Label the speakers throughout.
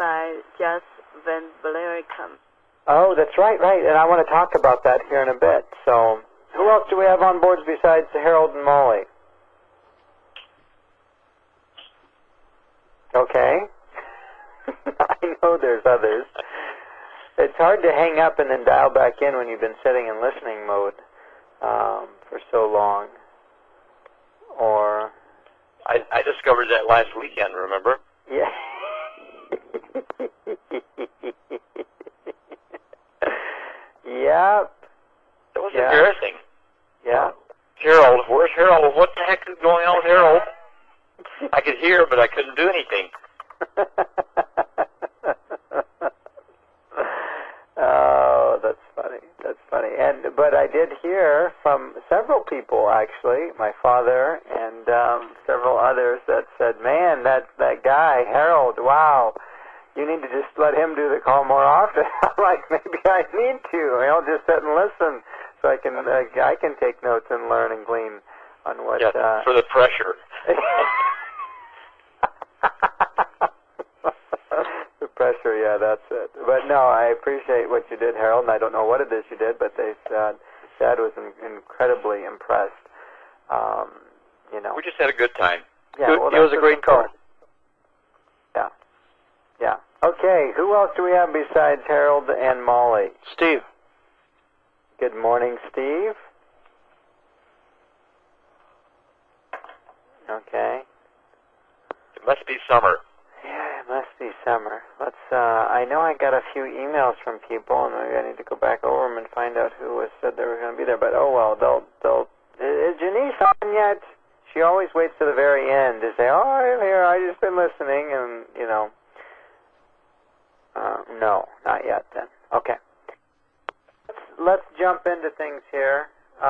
Speaker 1: by Jas Van Blaricum.
Speaker 2: Oh, that's right. And I want to talk about that here in a bit. So, who else do we have on boards besides Harold and Molly? Okay. I know there's others. It's hard to hang up and then dial back in when you've been sitting in listening mode for so long. Or
Speaker 3: I discovered that last weekend, remember?
Speaker 2: yeah. Yep.
Speaker 3: It was embarrassing.
Speaker 2: Yeah.
Speaker 3: Harold, where's Harold? What the heck is going on with Harold? I could hear, but I couldn't do anything.
Speaker 2: Oh, that's funny. That's funny. But I did hear from several people, actually, my father and several others that said, man, that guy, Harold, wow, you need to just let him do the call more often. I'm like, maybe I need to. I'll just sit and listen so I can take notes and learn and glean on what...
Speaker 3: Yeah, for the pressure.
Speaker 2: The pressure, yeah, that's it. But no, I appreciate what you did, Harold, and I don't know what it is you did, but they said Dad was incredibly impressed. You know.
Speaker 3: We just had a good time.
Speaker 2: Yeah, well,
Speaker 3: it was a great call.
Speaker 2: Yeah. Yeah. Okay, who else do we have besides Harold and Molly?
Speaker 4: Steve.
Speaker 2: Good morning, Steve. Okay.
Speaker 3: It must be summer.
Speaker 2: Yeah, it must be summer. Let's, I know I got a few emails from people, and maybe I need to go back over them and find out who said they were going to be there, but oh well, is Janice on yet? She always waits to the very end to say, oh, I'm here, I just been listening, and, you know. No, not yet then. Okay. Let's jump into things here.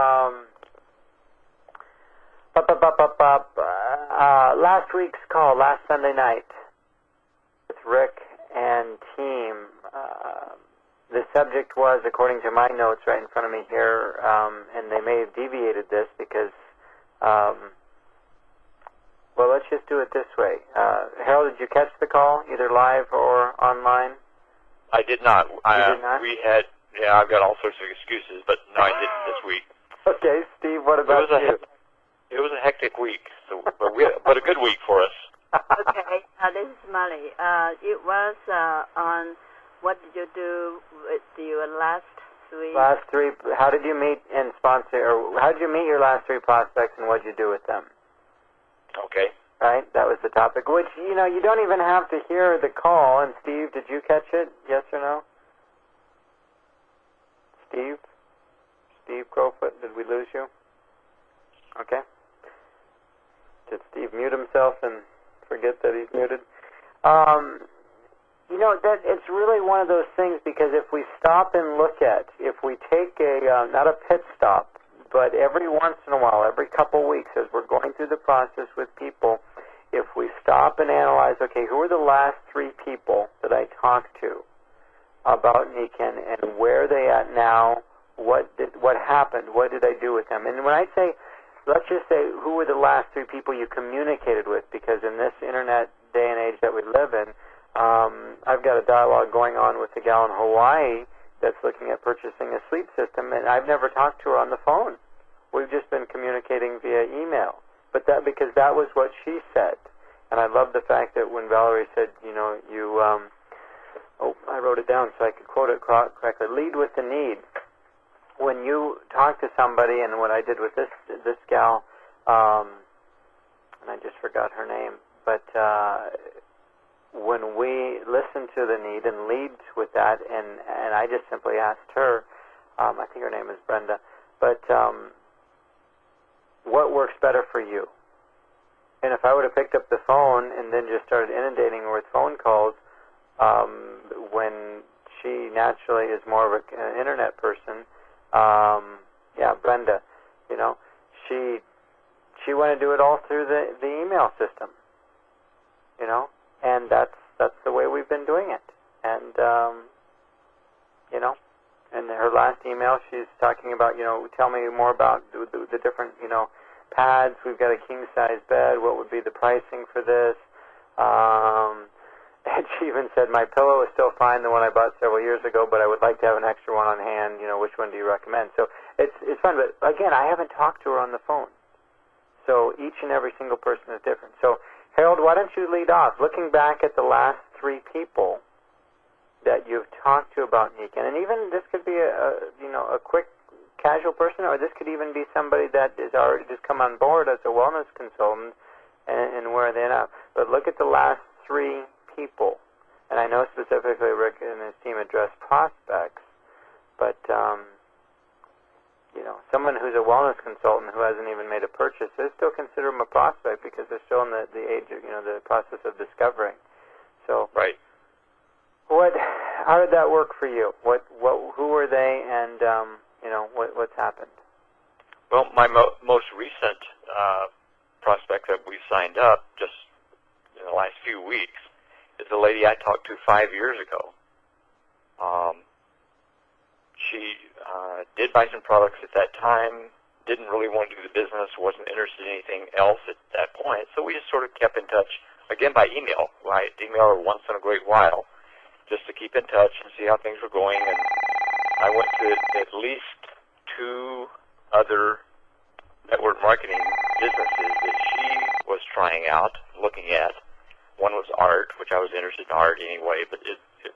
Speaker 2: Last week's call, last Sunday night, with Rick and team, the subject was, according to my notes right in front of me here, and they may have deviated this because, well, let's just do it this way. Harold, did you catch the call, either live or online?
Speaker 3: I did not.
Speaker 2: You did not?
Speaker 3: I've got all sorts of excuses, but no, I didn't this week.
Speaker 2: Okay, Steve, what about you?
Speaker 3: It was a hectic week, but a good week for us.
Speaker 1: Okay, this is Molly. It was on what did you do with your last three?
Speaker 2: Last three. How did you meet and sponsor, or how did you meet your last three prospects, and what did you do with them?
Speaker 3: Okay.
Speaker 2: Right, that was the topic. Which, you know, you don't even have to hear the call. And Steve, did you catch it? Yes or no? Steve Crowfoot, did we lose you? Okay. Did Steve mute himself and forget that he's muted? You know, that it's really one of those things, because if we stop and look at, if we take a, not a pit stop, but every once in a while, every couple weeks, as we're going through the process with people, if we stop and analyze, okay, who are the last three people that I talked to about Niken, and where are they at now? What happened? What did I do with them? And when I say, let's just say, who were the last three people you communicated with? Because in this internet day and age that we live in, I've got a dialogue going on with a gal in Hawaii that's looking at purchasing a sleep system, and I've never talked to her on the phone. We've just been communicating via email. But that, because that was what she said. And I love the fact that when Valerie said, you know, you, I wrote it down so I could quote it correctly, lead with the need. When you talk to somebody, and what I did with this gal, and I just forgot her name, but when we listen to the need and lead with that, and I just simply asked her, I think her name is Brenda, but what works better for you? And if I would have picked up the phone and then just started inundating her with phone calls, when she naturally is more of an internet person, Brenda, you know, she wanted to do it all through the email system, you know, and that's the way we've been doing it. And you know, in her last email, she's talking about, you know, tell me more about the different, you know, pads. We've got a king size bed. What would be the pricing for this? she even said, my pillow is still fine, the one I bought several years ago, but I would like to have an extra one on hand. Which one do you recommend? So it's fun, but again, I haven't talked to her on the phone. So each and every single person is different. So Harold, why don't you lead off? Looking back at the last 3 people that you've talked to about NECANN, and even this could be a quick casual person, or this could even be somebody that is already just come on board as a wellness consultant and where they're now. But look at the last 3 people, and I know specifically Rick and his team address prospects, but someone who's a wellness consultant who hasn't even made a purchase, they still consider them a prospect because they're still in the age of the process of discovering. So
Speaker 3: right.
Speaker 2: How did that work for you? Who were they, and what's happened?
Speaker 3: Well, my most recent prospect that we signed up just in the last few weeks is a lady I talked to 5 years ago. She did buy some products at that time, didn't really want to do the business, wasn't interested in anything else at that point, so we just sort of kept in touch, again by email. I email her once in a great while just to keep in touch and see how things were going, and I went to at least 2 other network marketing businesses that she was trying out, looking at. One was art, which I was interested in art anyway, but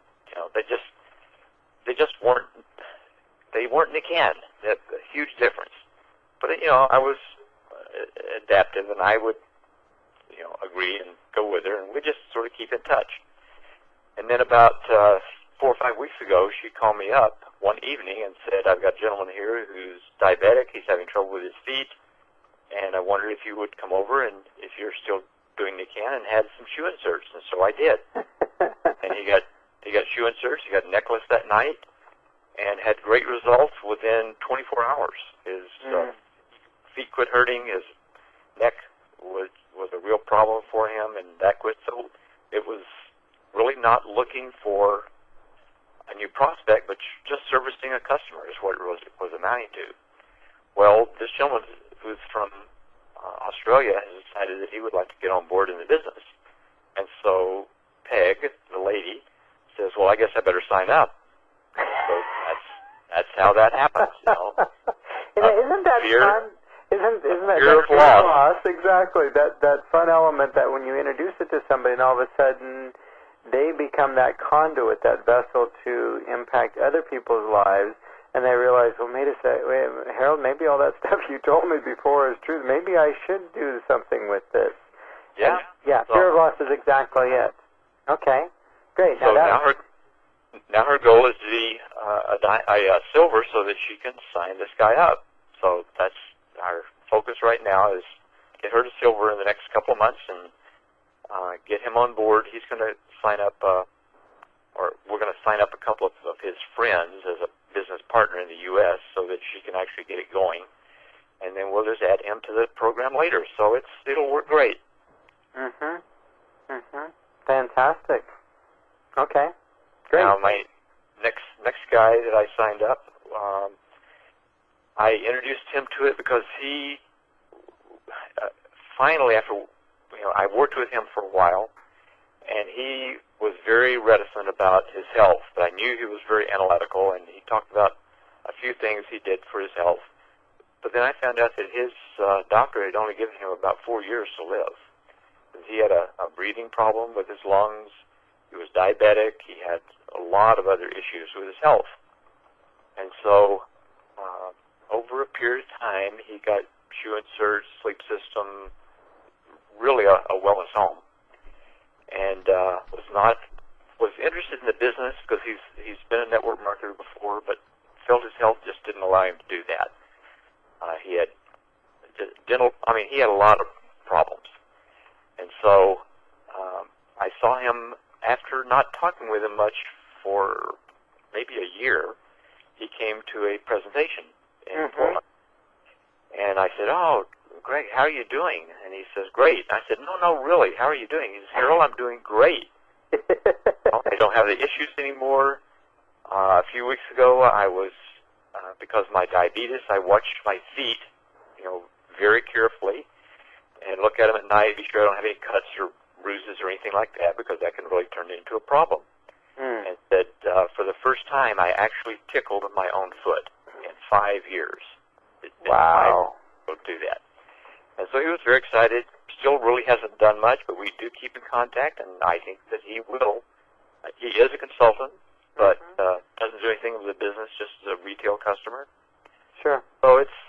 Speaker 3: they just weren't. They weren't NECANN. That's a huge difference. But I was adaptive, and I would agree and go with her, and we just sort of keep in touch. And then about 4 or 5 weeks ago, she called me up one evening and said, "I've got a gentleman here who's diabetic. He's having trouble with his feet, and I wondered if you would come over and if you're still doing NECANN, and had some shoe inserts." And so I did. And he got shoe inserts. He got a necklace that night, and had great results within 24 hours. His feet quit hurting. His neck was a real problem for him, and that quit. So it was really not looking for a new prospect, but just servicing a customer is what it was amounting to. Well, this gentleman who's from Australia has decided that he would like to get on board in the business. And so Peg, the lady, says, "Well, I guess I better sign up." So that's how that happens.
Speaker 2: Isn't that
Speaker 3: fear,
Speaker 2: fun? Isn't that
Speaker 3: fear of loss?
Speaker 2: Exactly. That fun element that when you introduce it to somebody, and all of a sudden they become that conduit, that vessel to impact other people's lives, and they realize, well, wait, Harold, maybe all that stuff you told me before is true. Maybe I should do something with this.
Speaker 3: Yeah.
Speaker 2: So, fear of loss is exactly it. Okay, great.
Speaker 3: So now her goal is to be a silver so that she can sign this guy up. So that's our focus right now, is get her to silver in the next couple of months and get him on board. He's going to sign up, or we're going to sign up a couple of his friends as a business partner in the U.S. so that she can actually get it going. And then we'll just add him to the program later. So it'll work great.
Speaker 2: Fantastic. Okay. Great.
Speaker 3: Now, my next guy that I signed up, I introduced him to it because he finally, after I worked with him for a while, and he was very reticent about his health. But I knew he was very analytical, and he talked about a few things he did for his health. But then I found out that his doctor had only given him about 4 years to live. He had a breathing problem with his lungs. He was diabetic. He had a lot of other issues with his health. And so over a period of time, he got shoe inserts, sleep system, really a wellness home. And was interested in the business because he's been a network marketer before, but felt his health just didn't allow him to do that. He had he had a lot of problems. And so I saw him, after not talking with him much for maybe a year, he came to a presentation in Portland. And I said, "Oh, Greg, how are you doing?" And he says, "Great." I said, No, really, how are you doing?" He says, "Harold, I'm doing great. I don't have the issues anymore. A few weeks ago, I was, because of my diabetes, I watched my feet, very carefully, and look at them at night, be sure I don't have any cuts or bruises or anything like that because that can really turn into a problem.
Speaker 2: Mm.
Speaker 3: And that for the first time, I actually tickled my own foot in 5 years.
Speaker 2: Wow.
Speaker 3: To do that. And so he was very excited. Still really hasn't done much, but we do keep in contact, and I think that he will. He is a consultant, but doesn't do anything with the business, just as a retail customer.
Speaker 2: Sure.
Speaker 3: So it's,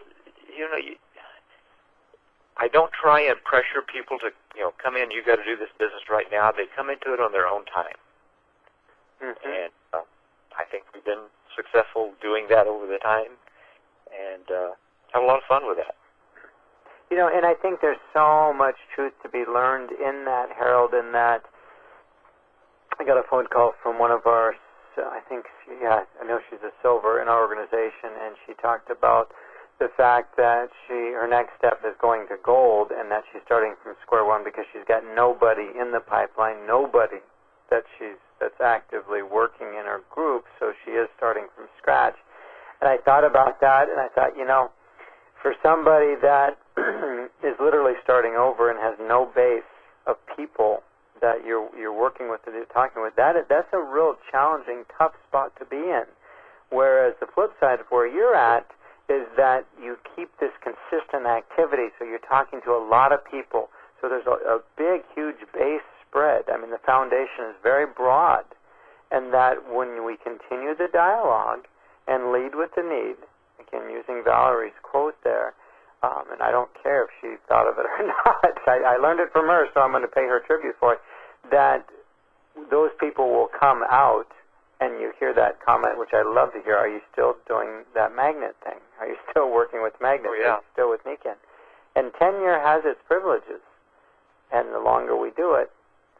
Speaker 3: I don't try and pressure people to, come in, you got to do this business right now. They come into it on their own time.
Speaker 2: Mm-hmm.
Speaker 3: And I think we've been successful doing that over the time, and have a lot of fun with that.
Speaker 2: And I think there's so much truth to be learned in that, Harold, in that I got a phone call from one of our, I know she's a silver in our organization, and she talked about the fact that her next step is going to gold, and that she's starting from square one because she's got nobody in the pipeline, nobody that's actively working in her group, so she is starting from scratch. And I thought about that, and I thought, for somebody that is literally starting over and has no base of people that you're working with, that you're talking with, that's a real challenging, tough spot to be in. Whereas the flip side of where you're at is that you keep this consistent activity, so you're talking to a lot of people. So there's a big, huge base spread. I mean, the foundation is very broad, and that when we continue the dialogue and lead with the need, again, using Valerie's quote there, and I don't care if she thought of it or not. I learned it from her, so I'm going to pay her tribute for it, that those people will come out, and you hear that comment, which I love to hear, are you still doing that magnet thing? Are you still working with magnets?
Speaker 3: Oh, yeah.
Speaker 2: Are you still with Nikken? And tenure has its privileges, and the longer we do it,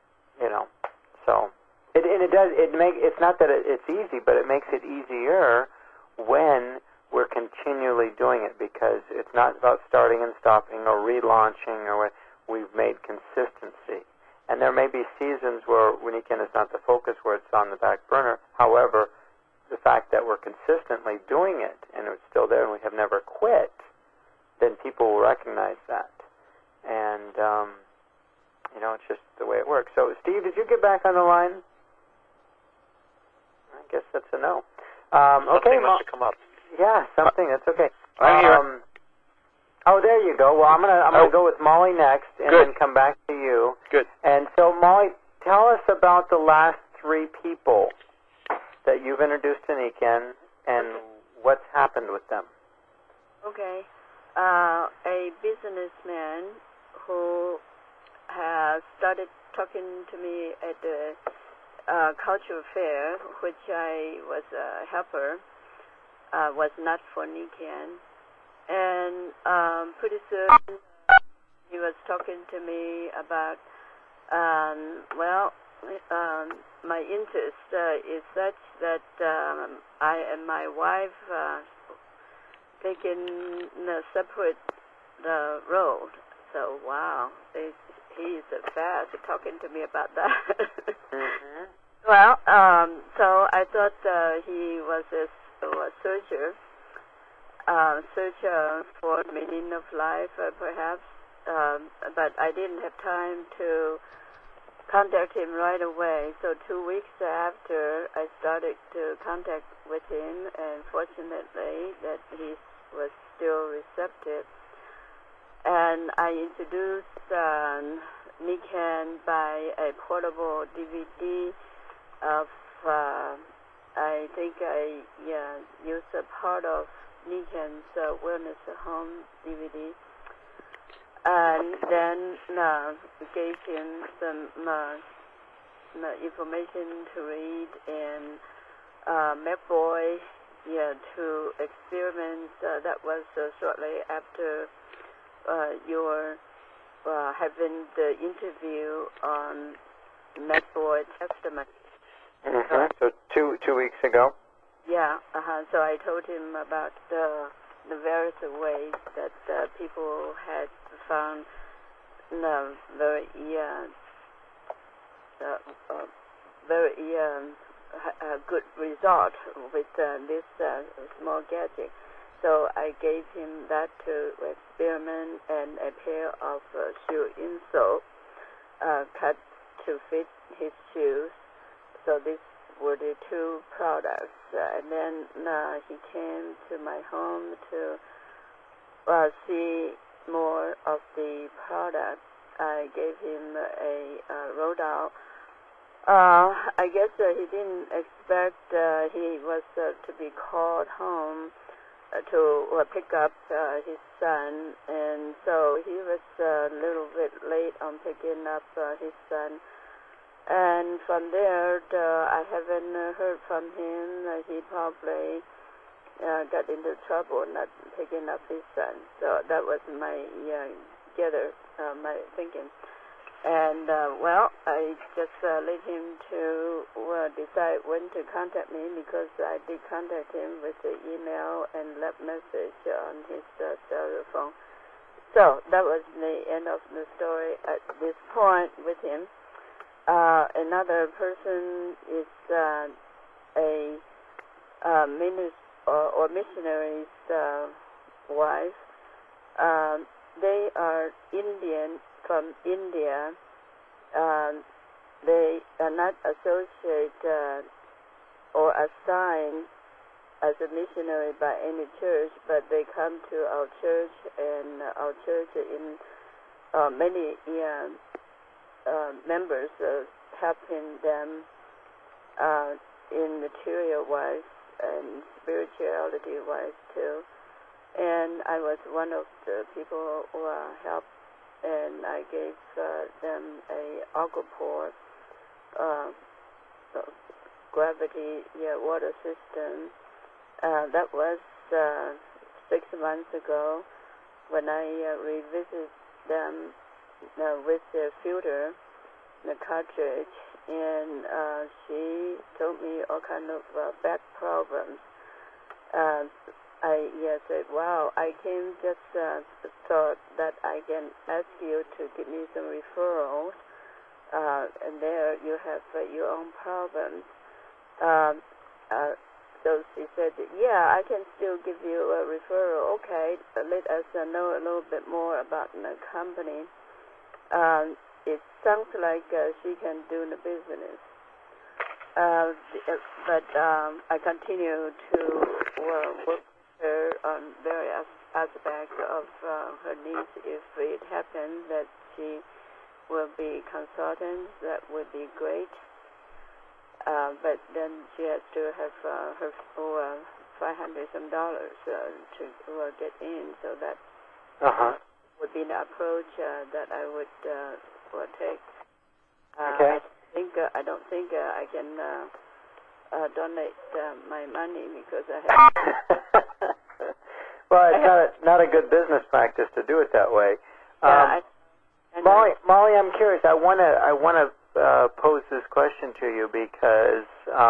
Speaker 2: so it's not that it's easy, but it makes it easier when we're continually doing it, because it's not about starting and stopping or relaunching, or we've made consistency. And there may be seasons where Nikken is not the focus, where it's on the back burner. However, the fact that we're consistently doing it and it's still there and we have never quit, then people will recognize that. And, it's just the way it works. So, Steve, did you get back on the line? I guess that's a no. Okay,
Speaker 3: must have come up.
Speaker 2: Yeah, something. That's okay.
Speaker 3: I'm here.
Speaker 2: Oh, there you go. Well, I'm gonna go with Molly next, and
Speaker 3: Good.
Speaker 2: then come back to you.
Speaker 3: Good.
Speaker 2: And so, Molly, tell us about the last 3 people that you've introduced to Nikken, and what's happened with them.
Speaker 1: Okay. A businessman who has started talking to me at the cultural fair, which I was a helper, was not for Nikken. And pretty soon he was talking to me about, my interest is such that I and my wife taking a separate road. So, wow, he's fast talking to me about that.
Speaker 2: Mm-hmm.
Speaker 1: Well, so I thought he was a searcher for meaning of life, perhaps, but I didn't have time to contact him right away. So 2 weeks after, I started to contact with him, and fortunately that he was still receptive. And I introduced Nikken by a portable DVD of, I think I used a part of Nikken's Wellness at Home DVD, and then gave him some information to read, and MacBoy, to experiment. That was shortly after your having the interview on MacBoy Testament.
Speaker 2: Mm-hmm. So 2 weeks ago.
Speaker 1: Yeah, so I told him about the various ways that people had found very good result with this small gadget. So I gave him that to experiment, and a pair of shoe insole. cut to fit his shoes. So these were the two products. And then he came to my home to see more of the products. I gave him a rollout. I guess he didn't expect he was to be called home to pick up his son, and so he was a little bit late on picking up his son. And from there, I haven't heard from him. He probably got into trouble not picking up his son. So that was my my thinking. And, I just let him to decide when to contact me, because I did contact him with the email and left message on his cellular phone. So that was the end of the story at this point with him. Another person is a missionary's wife. They are Indian, from India. They are not associated or assigned as a missionary by any church, but they come to our church, and our church in many members helping them in material-wise and spirituality-wise too. And I was one of the people who helped, and I gave them a Aquaport gravity water system. That was 6 months ago when I revisited them with the filter, the cartridge, and she told me all kind of back problems. I said, wow, I came just thought that I can ask you to give me some referrals, and there you have your own problems. So she said, yeah, I can still give you a referral. Okay, let us know a little bit more about the company. It sounds like she can do the business. But I continue to work with her on various aspects of her needs. If it happens that she will be consultant, that would be great. But then she has to have her $500 some to get in, so that would be the approach that I would take.
Speaker 2: Okay.
Speaker 1: I don't think I can donate my money, because I have.
Speaker 2: Well, it's not a good business practice to do it that way.
Speaker 1: I
Speaker 2: Molly, I'm curious. I want to pose this question to you because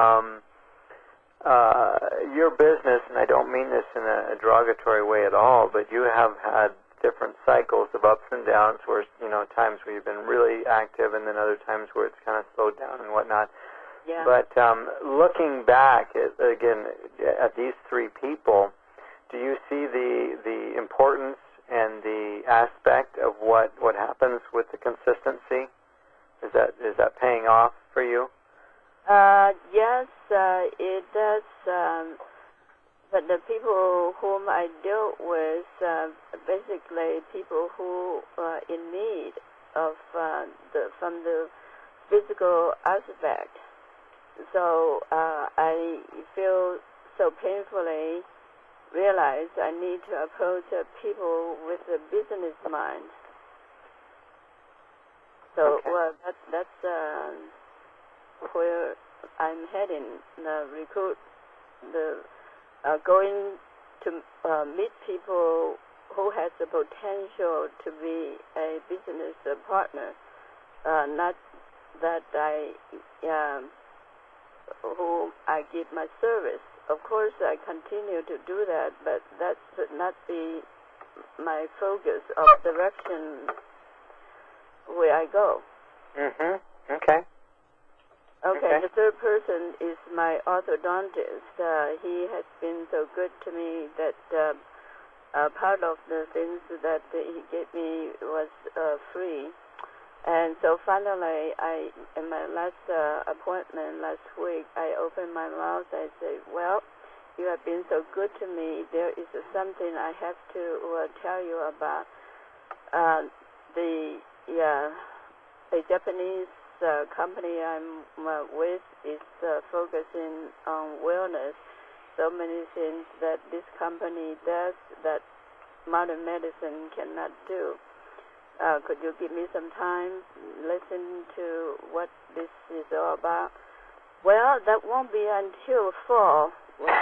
Speaker 2: your business, and I don't mean this in a derogatory way at all, but you have had different cycles of ups and downs, where times where you've been really active, and then other times where it's kind of slowed down and whatnot.
Speaker 1: Yeah.
Speaker 2: But looking back at these three people, do you see the importance and the aspect of what happens with the consistency? Is that paying off for you?
Speaker 1: Yes, it does. But the people whom I deal with, basically people who are in need of from the physical aspect. So I feel so painfully realize I need to approach people with a business mind. So that's where I'm heading. Recruit going to meet people who has the potential to be a business partner. Not that who I give my service. Of course, I continue to do that, but that should not be my focus of direction where I go.
Speaker 2: Okay.
Speaker 1: Okay, the third person is my orthodontist. He has been so good to me that part of the things that he gave me was free. And so finally, in my last appointment last week, I opened my mouth. I said, well, you have been so good to me. There is something I have to tell you about. The Japanese company I'm with is focusing on wellness. So many things that this company does that modern medicine cannot do. Could you give me some time, listen to what this is all about? Well, that won't be until fall.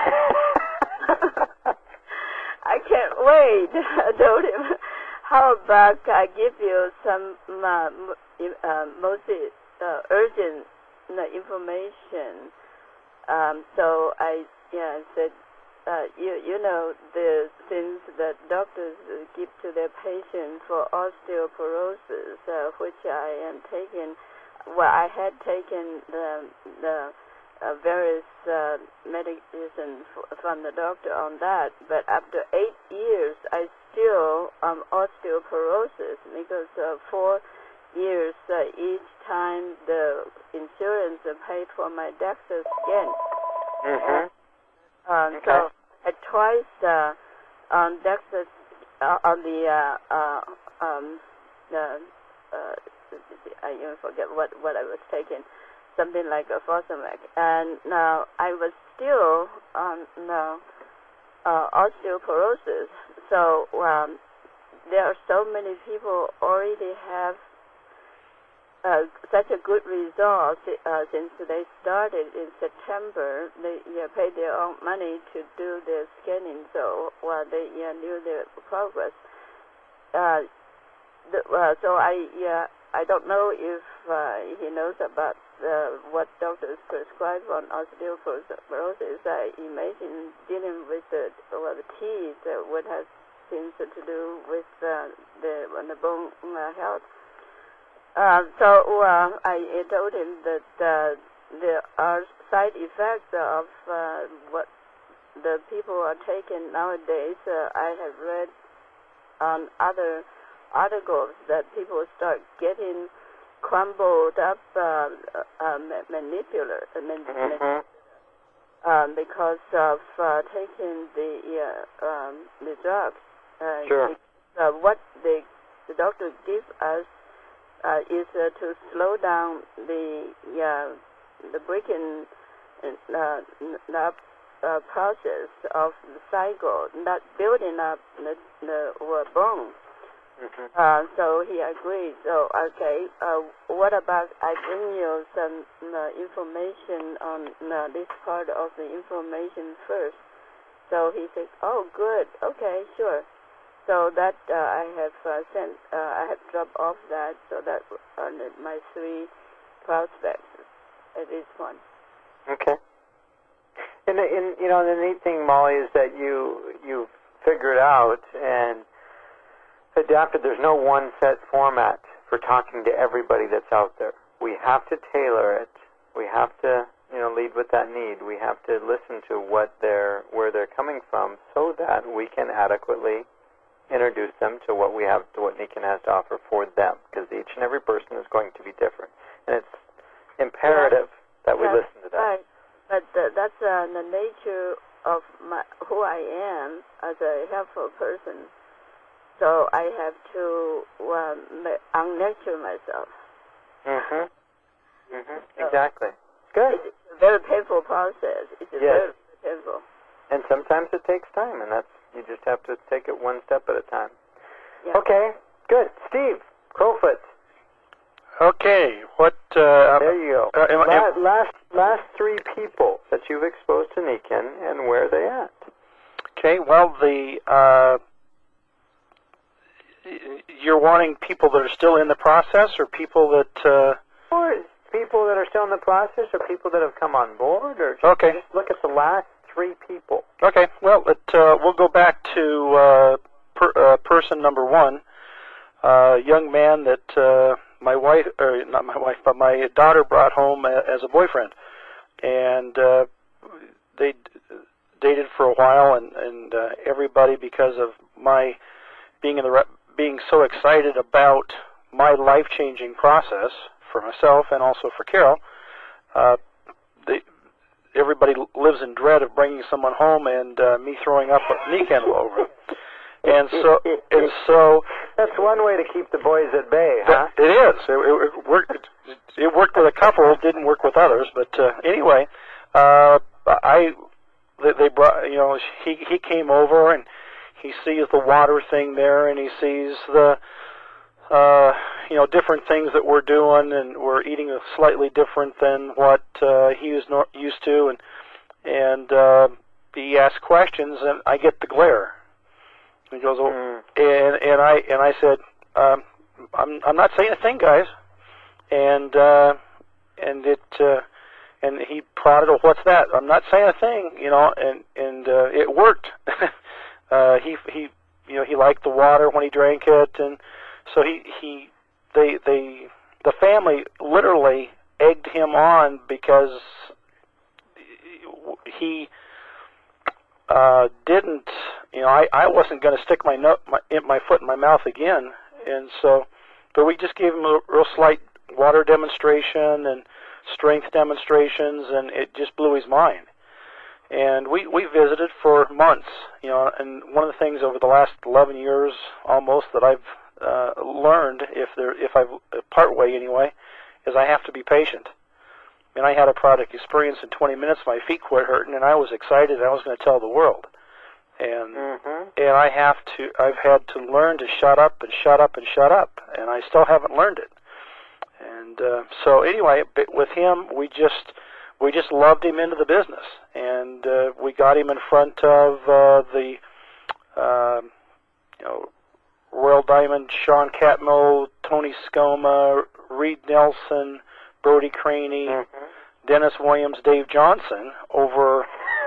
Speaker 1: I can't wait. I told him, how about I give you some mostly urgent information. So I said, you know, the things that doctors give to their patients for osteoporosis, which I am taking. Well, I had taken the various medicine from the doctor on that, but after 8 years, I still osteoporosis because 4 years each time the insurance paid for my DEXA scan.
Speaker 2: Mm-hmm. Okay.
Speaker 1: So I twice on DEXA on I even forget what I was taking, something like a Fosamax, and now I was still on osteoporosis. So there are so many people already have such a good result since they started in September. They paid their own money to do their scanning, so they knew their progress. So I don't know if he knows about what doctors prescribe on osteoporosis. I imagine dealing with the teeth would have things to do with the bone health. So I told him that there are side effects of what the people are taking nowadays. I have read on other articles that people start getting crumbled up because of taking the drugs.
Speaker 2: Sure.
Speaker 1: What the doctor gives us is to slow down the breaking up process of the cycle, not building up the bone.
Speaker 2: Mm-hmm.
Speaker 1: So he agreed. So okay, what about I bring you some information on this part of the information first? So he said, oh, good. Okay, sure. So that I have sent. I have dropped off that. So that are my 3 prospects at this point.
Speaker 2: Okay. And you know, the neat thing, Molly, is that you've figured out and adapted. There's no one set format for talking to everybody that's out there. We have to tailor it. We have to, lead with that need. We have to listen to where they're coming from, so that we can adequately introduce them to what we have, to what Nikken has to offer for them, because each and every person is going to be different, and it's imperative that we listen to that.
Speaker 1: Right, but that's the nature of who I am as a helpful person. So I have to unnurture myself.
Speaker 2: Mhm. Mhm. Exactly. Good.
Speaker 1: It's a very painful process. It's very painful.
Speaker 2: And sometimes it takes time, and you just have to take it one step at a time.
Speaker 1: Yeah.
Speaker 2: Okay. Good. Steve Crowfoot.
Speaker 4: Okay. What?
Speaker 2: There you go. Last 3 people that you've exposed to Nikken, and where are they at?
Speaker 4: Okay. Well, you're wanting people that are still in the process, or people that...
Speaker 2: Or people that are still in the process, or people that have come on board, or just look at the last 3 people.
Speaker 4: Okay. Well, we'll go back to person number 1, a young man that my wife, or not my wife, but my daughter brought home as a boyfriend, and they dated for a while, and everybody, because of my being so excited about my life-changing process for myself and also for Carol, everybody lives in dread of bringing someone home and me throwing up a knee candle over it. And so
Speaker 2: that's one way to keep the boys at bay, huh?
Speaker 4: It is. It worked. It worked with a couple. It didn't work with others. But anyway, they brought. He came over and he sees the water thing there, and he sees the different things that we're doing, and we're eating slightly different than what he was used to, and he asks questions, and I get the glare. He goes, and I said, I'm not saying a thing, guys, and he prodded, oh, what's that? I'm not saying a thing, and it worked. He liked the water when he drank it, and so the family literally egged him on because he didn't. I wasn't going to stick my foot in my mouth again, and so, but we just gave him a real slight water demonstration and strength demonstrations, and it just blew his mind. And we visited for months, and one of the things over the last 11 years almost that I've learned, if I've partway anyway, is I have to be patient. And I had a product experience in 20 minutes, my feet quit hurting, and I was excited, and I was going to tell the world. And I've had to learn to shut up and shut up and shut up, and I still haven't learned it. And so anyway, with him, we just loved him into the business, and we got him in front of the Royal Diamond, Sean Catmull, Tony Scoma, Reed Nelson, Brody Craney, Dennis Williams, Dave Johnson over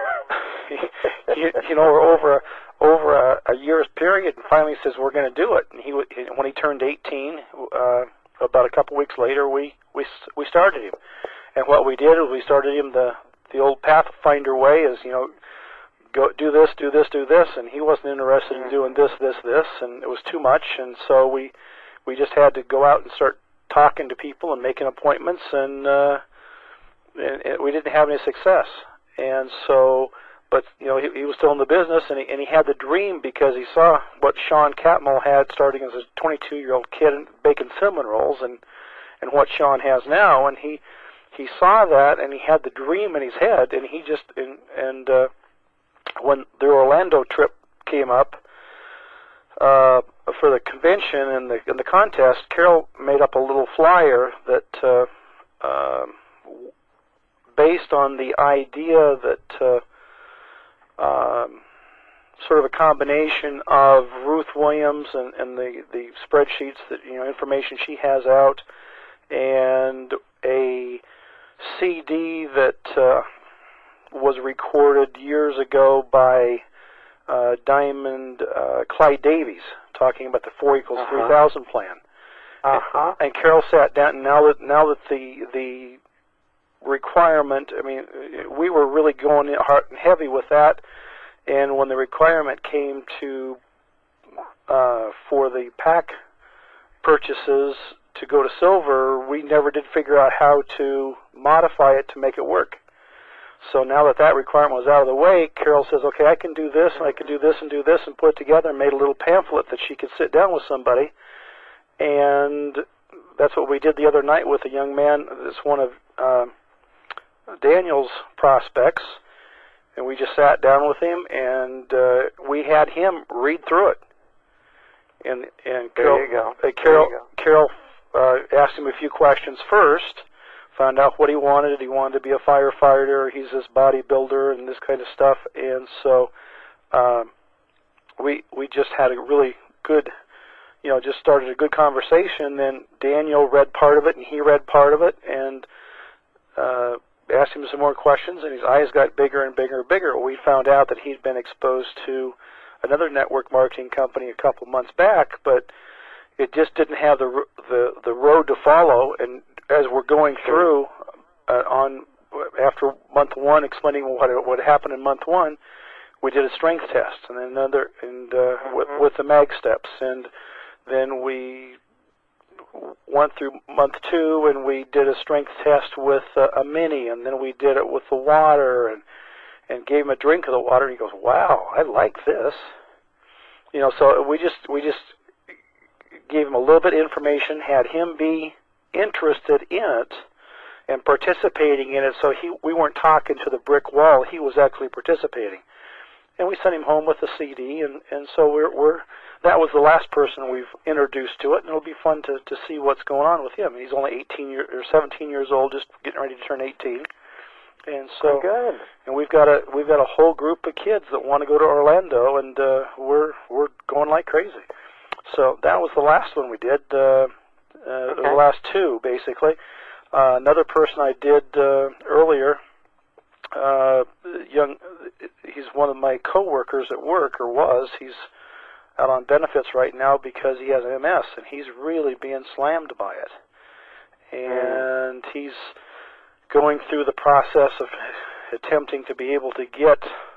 Speaker 4: over a year's period, and finally says we're going to do it. And when he turned 18, about a couple weeks later, we started him. And what we did is we started him the old Pathfinder way, is go do this, do this, do this, and he wasn't interested in doing this, and it was too much, and so we just had to go out and start talking to people and making appointments, and we didn't have any success. And so, but he was still in the business, and he had the dream because he saw what Sean Catmull had starting as a 22-year-old kid baking cinnamon rolls, and what Sean has now, and he saw that, and he had the dream in his head, and he just when the Orlando trip came up for the convention and the contest, Carol made up a little flyer that based on the idea that sort of a combination of Ruth Williams and the spreadsheets that information she has out, and a CD that was recorded years ago by Diamond Clyde Davies, talking about the 4 equals 3,000 plan. And Carol sat down, and now that the requirement, we were really going in hard and heavy with that, and when the requirement came to for the pack purchases to go to silver, we never did figure out how to modify it to make it work. So now that requirement was out of the way, Carol says, okay, I can do this, and I can do this, and do this, and put it together, and made a little pamphlet that she could sit down with somebody. And that's what we did the other night with a young man. It's one of Daniel's prospects, and we just sat down with him, and we had him read through it. And Carol asked him a few questions first, found out what he wanted. He wanted to be a firefighter. He's this bodybuilder and this kind of stuff. And so we just had a really good, just started a good conversation. Then Daniel read part of it, and he read part of it, and asked him some more questions, and his eyes got bigger and bigger and bigger. We found out that he'd been exposed to another network marketing company a couple months back, but it just didn't have the road to follow. And as we're going through after month one, explaining what happened in month one, we did a strength test, and then another, and with the mag steps, and then we went through month 2, and we did a strength test with a mini, and then we did it with the water, and gave him a drink of the water, and he goes, "Wow, I like this." So we just gave him a little bit of information, had him be interested in it and participating in it. So we weren't talking to the brick wall; he was actually participating. And we sent him home with a CD, and so that was the last person we've introduced to it, and it'll be fun to see what's going on with him. He's only 17 years old, just getting ready to turn 18. And so,
Speaker 2: good.
Speaker 4: And we've got a whole group of kids that want to go to Orlando, and we're going like crazy. So that was the last one we did. The last 2 basically. Another person I did earlier. He's one of my coworkers at work, or was. He's out on benefits right now because he has MS, and he's really being slammed by it. And he's going through the process of attempting to be able to get.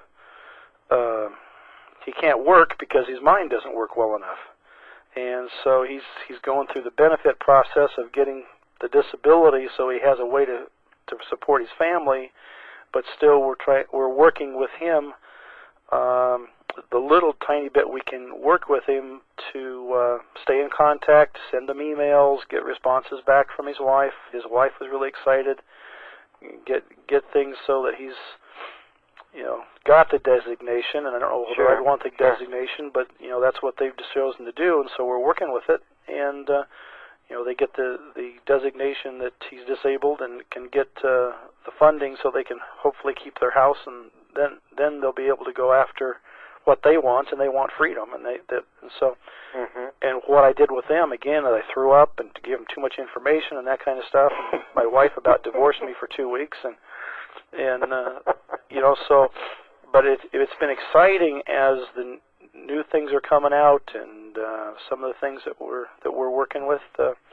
Speaker 4: He can't work because his mind doesn't work well enough, and so he's going through the benefit process of getting the disability, so he has a way to support his family. But still, we're working with him the little tiny bit we can work with him to stay in contact, send him emails, get responses back from his wife. His wife was really excited. Get things so that he's got the designation, and I don't know whether I'd want the designation, but that's what they've chosen to do, and so we're working with it, and they get the designation that he's disabled and can get the funding so they can hopefully keep their house, and then they'll be able to go after what they want, and they want freedom, and so and what I did with them again, I threw up and gave them too much information and that kind of stuff. And my wife about divorced me for 2 weeks, and so, but it's been exciting as the new things are coming out, and some of the things that we're working with.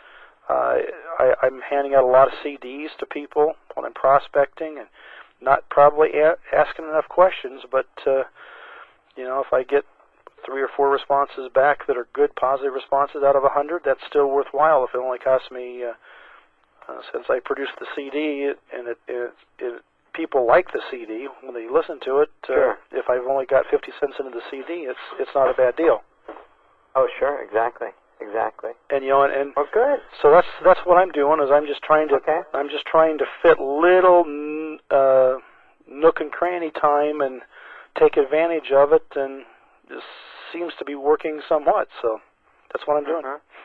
Speaker 4: I'm handing out a lot of CDs to people when I'm prospecting, and not probably asking enough questions, but if I get 3 or 4 responses back that are good, positive responses out of 100, that's still worthwhile. If it only costs me, since I produced the CD, and people like the CD when they listen to it. If I've only got 50 cents into the CD, it's not a bad deal.
Speaker 2: Oh, sure, exactly.
Speaker 4: And and
Speaker 2: well, good.
Speaker 4: So that's what I'm doing. Is I'm just trying to fit little nook and cranny time and take advantage of it, and this seems to be working somewhat. So that's what I'm doing.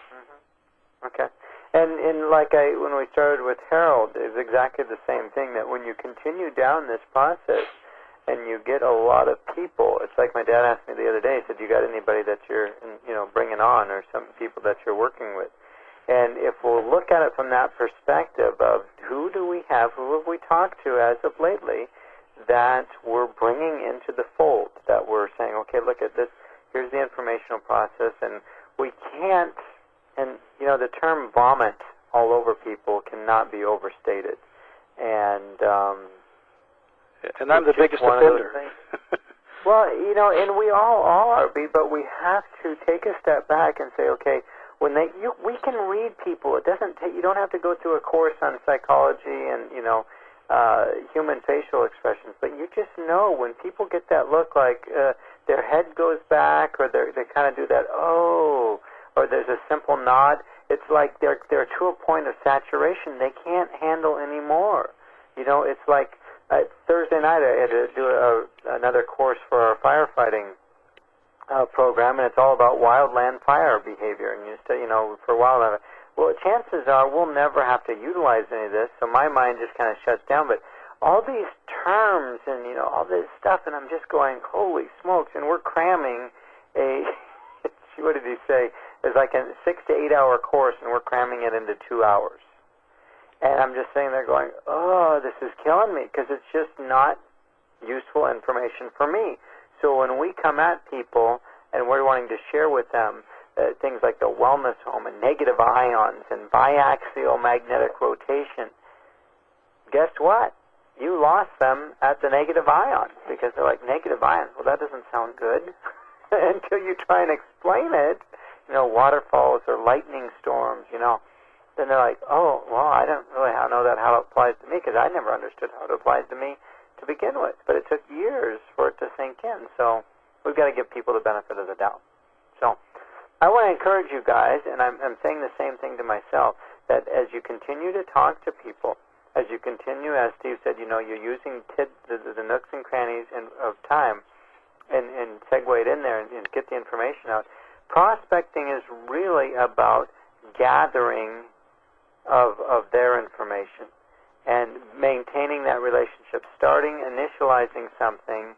Speaker 2: Okay. And like when we started with Harold, it's exactly the same thing. That when you continue down this process and you get a lot of people, it's like my dad asked me the other day. He said, "You got anybody that you're bringing on, or some people that you're working with?" And if we'll look at it from that perspective of who do we have we talked to as of lately that we're bringing into the fold, that we're saying, okay, look at this, here's the informational process, and we can't, and the term vomit all over people cannot be overstated. And
Speaker 4: I'm the biggest offender.
Speaker 2: Well, and we all are, but we have to take a step back and say, okay, when we can read people. It doesn't take, you don't have to go through a course on psychology and human facial expressions, but you just know when people get that look, like their head goes back, or they kind of do that or there's a simple nod. It's like they're to a point of saturation they can't handle anymore. It's like Thursday night I had to do another course for our firefighting program, and it's all about wildland fire behavior. And you say, for wildland, well, chances are we'll never have to utilize any of this, so my mind just kind of shuts down. But all these terms and all this stuff, and I'm just going, holy smokes! And we're cramming what did he say? It's like a 6 to 8 hour course, and we're cramming it into 2 hours. And I'm just sitting there going, oh, this is killing me, because it's just not useful information for me. So when we come at people and we're wanting to share with them things like the wellness home and negative ions and biaxial magnetic rotation, guess what? You lost them at the negative ions, because they're like, negative ions? Well, that doesn't sound good. Until you try and explain it, waterfalls or lightning storms, then they're like, oh, well, I don't really know that how it applies to me because I never understood how it applies to me to begin with. But it took years for it to sink in. So we've got to give people the benefit of the doubt. So I want to encourage you guys, and I'm saying the same thing to myself, that as you continue to talk to people, as you continue, as Steve said, you're using the nooks and crannies of time and segue it in there and get the information out. Prospecting is really about gathering of their information and maintaining that relationship, starting, initializing something,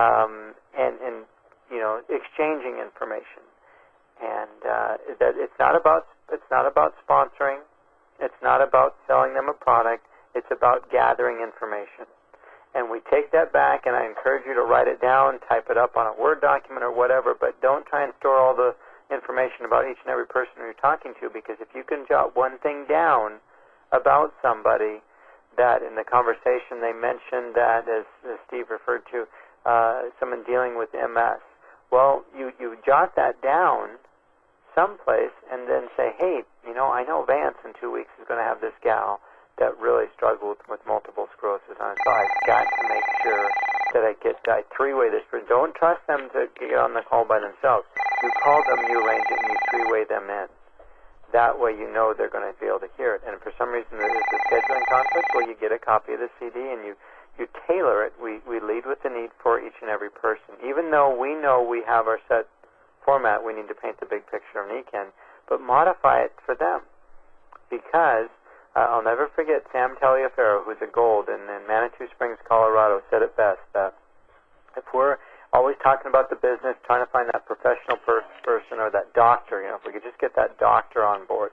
Speaker 2: and exchanging information. And that it's not about sponsoring, it's not about selling them a product. It's about gathering information. And we take that back, and I encourage you to write it down, type it up on a Word document or whatever, but don't try and store all the information about each and every person you're talking to, because if you can jot one thing down about somebody that in the conversation they mentioned that, as Steve referred to, someone dealing with MS, well, you jot that down someplace and then say, hey, I know Vance in 2 weeks is going to have this gal that really struggled with multiple sclerosis on it, so I've got to make sure that I three-way this person. Don't trust them to get on the call by themselves. You call them, you arrange it, and you three-way them in. That way you know they're going to be able to hear it. And if for some reason there's a scheduling conflict, well, you get a copy of the CD and you tailor it. We lead with the need for each and every person. Even though we know we have our set format, we need to paint the big picture of NECAN, but modify it for them. Because I'll never forget Sam Taliaferro, who's a gold in Manitou Springs, Colorado, said it best, that if we're always talking about the business, trying to find that professional person or that doctor, if we could just get that doctor on board,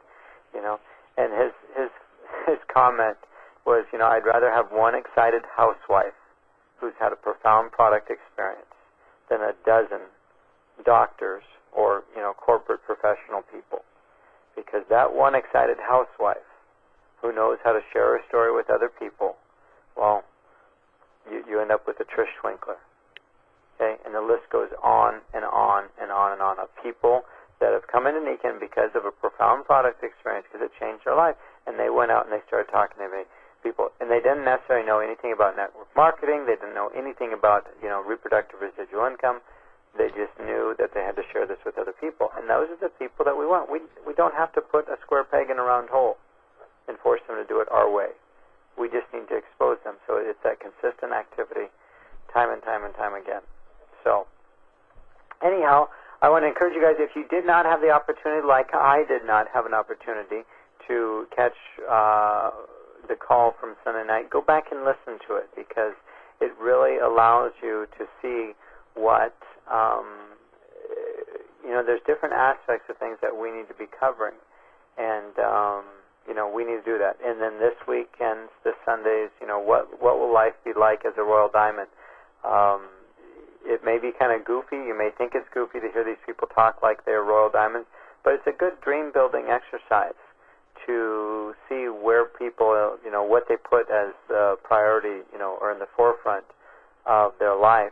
Speaker 2: and his comment was, I'd rather have one excited housewife who's had a profound product experience than a dozen doctors or, corporate professional people. Because that one excited housewife who knows how to share her story with other people, well, you end up with a Trish Winkler. Okay? And the list goes on and on and on and on of people that have come into NECAN because of a profound product experience, because it changed their life, and they went out and they started talking to people. And they didn't necessarily know anything about network marketing. They didn't know anything about, reproductive residual income. They just knew that they had to share this with other people. And those are the people that we want. We don't have to put a square peg in a round hole and force them to do it our way. We just need to expose them. So it's that consistent activity time and time and time again. So anyhow, I want to encourage you guys, if you did not have the opportunity, like I did not have an opportunity to catch the call from Sunday night, go back and listen to it, because it really allows you to see what, there's different aspects of things that we need to be covering. And, we need to do that. And then this weekend, this Sundays, what will life be like as a Royal Diamond? It may be kind of goofy. You may think it's goofy to hear these people talk like they're Royal Diamonds, but it's a good dream-building exercise to see where people, what they put as the priority, or in the forefront of their life,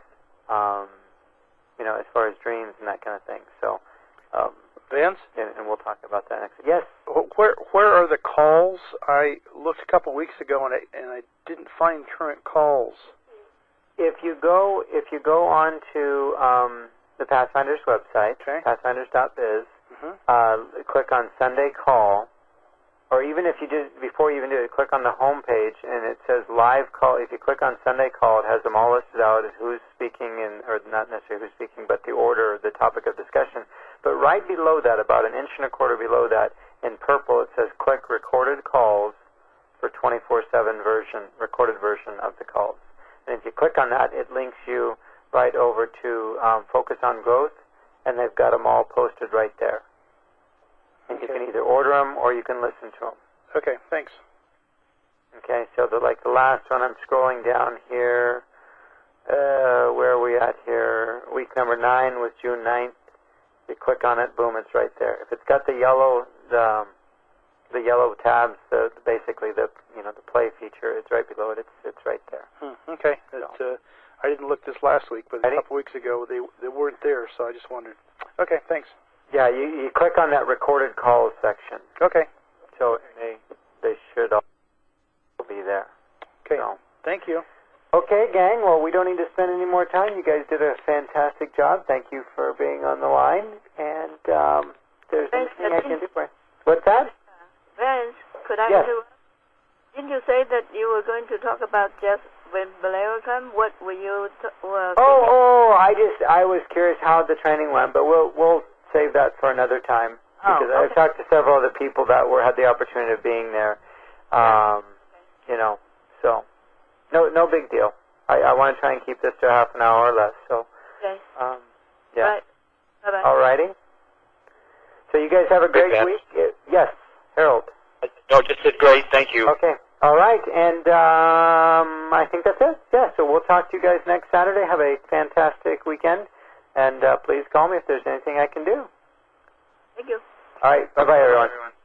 Speaker 2: as far as dreams and that kind of thing. So,
Speaker 4: Vance?
Speaker 2: And we'll talk about that next. Yes.
Speaker 4: Where are the calls? I looked a couple weeks ago and I didn't find current calls.
Speaker 2: If you go on to the Pathfinders website, okay. Pathfinders.biz, click on Sunday Call, or even if you do, before you even do it, click on the home page and it says live call. If you click on Sunday Call, it has them all listed out, who's speaking, or not necessarily who's speaking, but the order, the topic of discussion. But right below that, about 1.25 inches below that, in purple, it says click recorded calls for 24/7 recorded version of the calls. And if you click on that, it links you right over to Focus on Growth, and they've got them all posted right there. And you can either order them or you can listen to them.
Speaker 4: Okay, thanks.
Speaker 2: Okay, so the last one, I'm scrolling down here. Where are we at here? Week number 9 was June 9th. You click on it, boom, it's right there. If it's got the yellow tabs, basically the play feature, it's right below it. It's right there.
Speaker 4: Okay. I didn't look this last week, but a couple weeks ago they weren't there, so I just wondered. Okay, thanks.
Speaker 2: Yeah, you click on that recorded calls section.
Speaker 4: Okay.
Speaker 2: So they should all be there.
Speaker 4: Okay.
Speaker 2: So.
Speaker 4: Thank you.
Speaker 2: Okay, gang. Well, we don't need to spend any more time. You guys did a fantastic job. Thank you for being on the line. And there's anything I can do for you. What's that?
Speaker 1: Vince, could I
Speaker 2: Yes.
Speaker 1: interrupt? Didn't you say that you were going to talk about just when Valero come? What were you?
Speaker 2: I was curious how the training went, but we'll save that for another time because
Speaker 1: okay.
Speaker 2: I've talked to several other people that had the opportunity of being there. You know, so no big deal. I want to try and keep this to half an hour or less. So
Speaker 1: Okay.
Speaker 2: yeah.
Speaker 1: Right. Bye-bye.
Speaker 2: Alrighty. So you guys have a great
Speaker 3: Vince.
Speaker 2: week. Yes, Harold.
Speaker 3: No, just did great. Thank you.
Speaker 2: Okay. All right, and I think that's it. Yeah, so we'll talk to you guys next Saturday. Have a fantastic weekend, and please call me if there's anything I can do.
Speaker 1: Thank you.
Speaker 2: All right. Bye-bye, everyone.